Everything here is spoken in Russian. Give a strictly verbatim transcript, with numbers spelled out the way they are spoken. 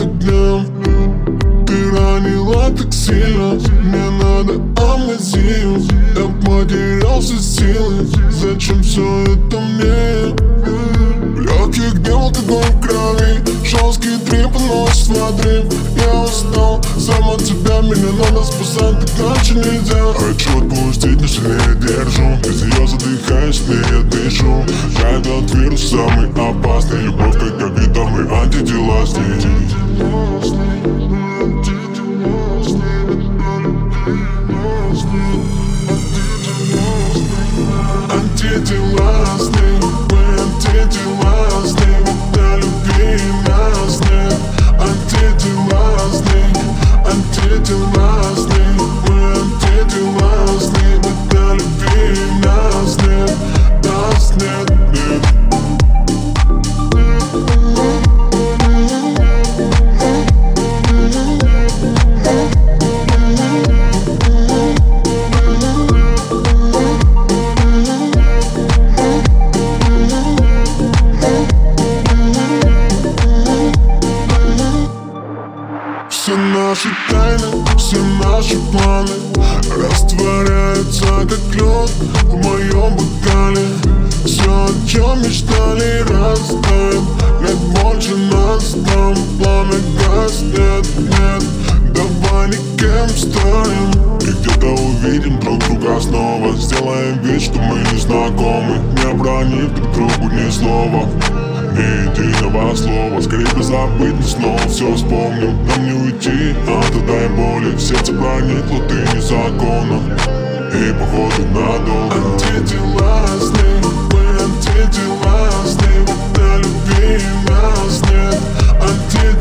дням. Ты ранила так сильно, мне надо амнезию. Я потерялся силы, зачем все это мне? В легких днем алкоголь в крови, жесткий трип ночь смотри. Я устал сам от тебя, меня надо спасать, так иначе нельзя. Хочу отпустить, но сильнее держу. Без нее задыхаюсь, я дышу. Я этот вирус самый опасный. Любовь как ковид, а мы антитела с ней. Антитела с ней, мы антитела с ней, это любви нас нет. Антитела с ней, антитела с ней, мы антитела с ней, это любви нас нет, нас нет, нет. Все наши тайны, все наши планы растворяются, как лед в моем бокале. Все, о чем мечтали, растает. Нет больше нас, там пламя гаснет. Нет, давай никем станем и где-то увидим друг друга снова. Сделаем вид, что мы не знакомы, не обронив друг другу ни слова. Ни единого слова, скорее бы забыть, но снова все вспомним. Нам не уйти от этой боли, в сердце проникло ты незаконно. И походу надолго. Антитела с ней, мы антитела с ней, это любви нас нет. Антитела